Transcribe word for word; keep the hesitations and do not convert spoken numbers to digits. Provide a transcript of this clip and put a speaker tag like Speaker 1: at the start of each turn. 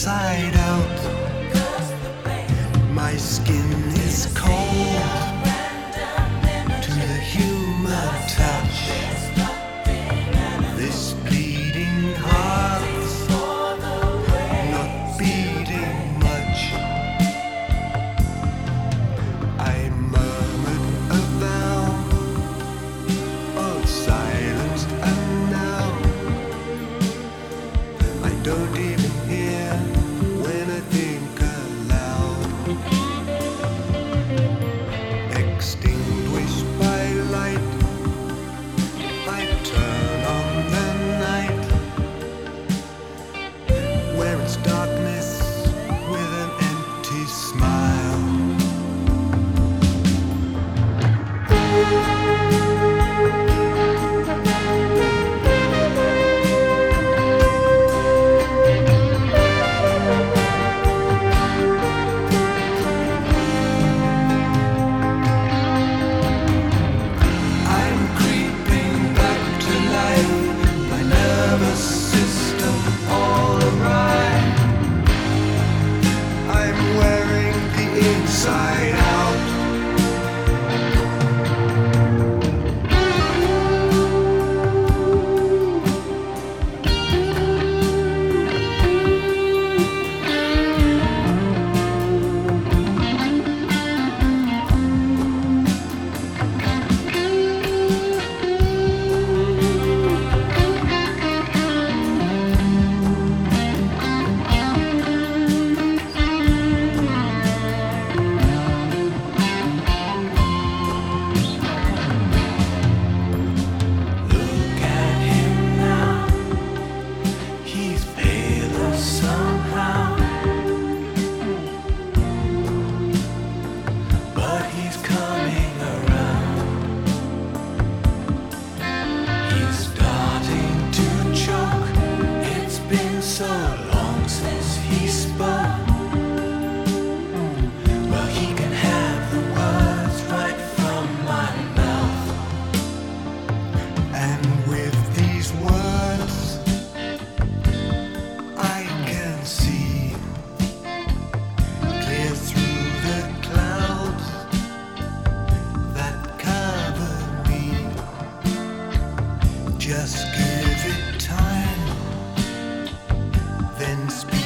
Speaker 1: inside out. My skin is cold to the human touch. This bleeding heart's not beating much. I murmured a vow of silence, and now I don't even hear when I think aloud. Extinguished by light, I turn on the night, where it's darkness with an empty smile. I'm creeping back to life, my nervous system all awry. I'm wearing the inside out. Look at him now, he's paler somehow, but he's coming around. He's starting to choke, it's been so long since he spoke. Well, he can have the words right from my mouth. And with these words, I can see clear through the clouds that cover me. Just give it time, then speak.